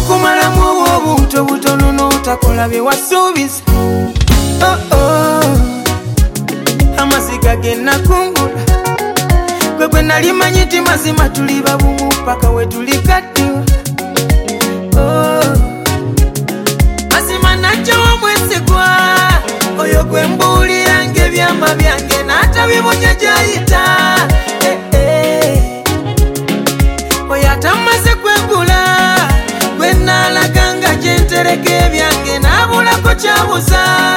okukumalamu obuntu butono n'otakola bye wasuubiza. Amaziga ge nakungula gwe nali manyi nti mazima tuli babumu paka we tulikaddiwa. Mazima najja wamwesigwa oyo gwe mbuulira ng'ebyama byange n'atabibunya gy'ayita. Oyo atamaze kwegula gwe naalaganga gye ntereka ebyange n'abulako kyabuza.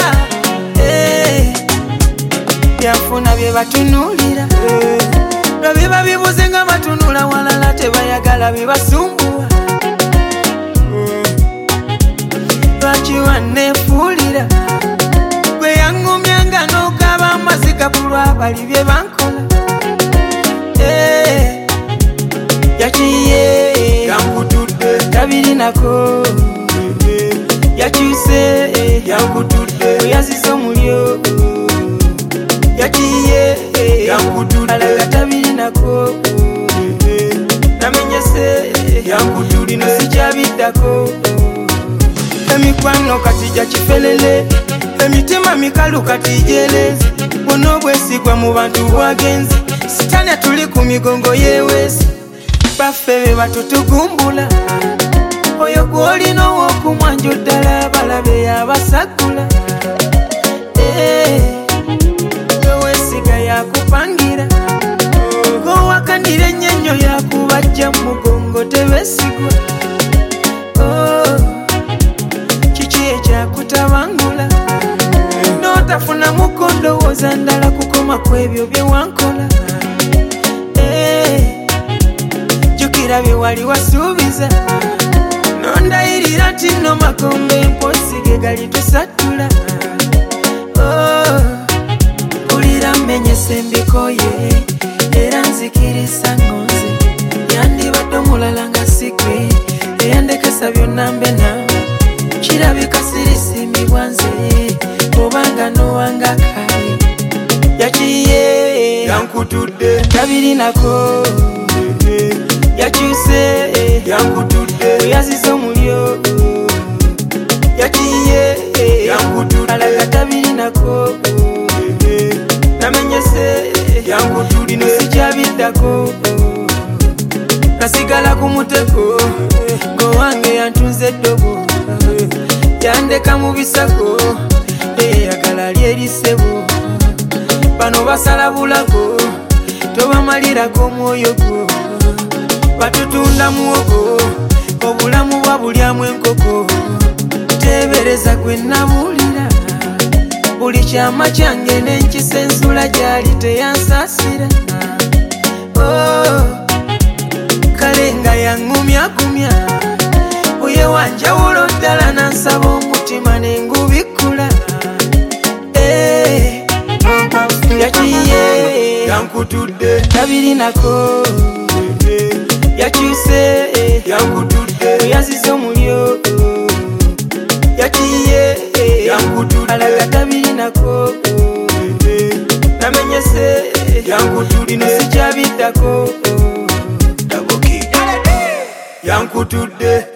Byafuna bye batunuulira lwe biba bibuze nga batunula walala tebayagala bibasumbuwa. Lwaki wanneefuulira gwe yaŋŋumyanga n'okaba amaziga ku lwabali bye bankola. Yakiye yankutudde tabirinako yakyuse yankutudde yazize omulyo. Yakiye yankutudde alaga tabirinako namenyese yankutudde lino sikyabiddako. Emikwano kati gya kifelele emitima mikalu kati gyeleze bwonna obwesigwa mu bantu bwagenze sitani tuli ku migongo yeweesi baffe be batutugumbula. Oyo gw'olina ow'okumwanjo ddala balabe yabasagula. Weesiga yakupangira g'owakanira ennyo yakubajja mu mugongo tebeesigwa. Kiki ekyakutabangula n'otafuna mukondowooza ndala kukoma ku ebyo bye wankola. Jjukira bye wali wasuubiza n'ondayirira nti nno makombe emposi ge gali tusatula. Kulira mmenyese mbikoye era nzikiriza ngonze yandibadde omulala nga sigwe eyandekesa byonna mbe nawe. Kirabika sirisimibwa nze obanga nowanga kale. Yakiye yankutudde tabirinako yakyuse yankutudde yazize omulyo. Yakiye yankutudde alaga tabirinako namenyese yankutudde lino sikyabiddako. Nasigala ku mutego ng'owange yantunze eddobo yandeka mu bisako eyagala lyerisebo. Bano basala bulago tobamalirako omwoyo gwo batutunda muwogo obulamu bwa bulyamu enkoko. Teebereza gwe nabuulira buli kyama kyange n'enkisa ensula gyali teyansaasira. Kale nga yaŋŋumyakumya oye wanjawulo ddala nansaba omutima n'engubikula. Yakiye yankutudde tabirinako yakyuse yankutudde yazize omulyo. Yakiye yankutudde alaga tabirinako namenyese yankutudde lino sikyabiddako. Yankutudde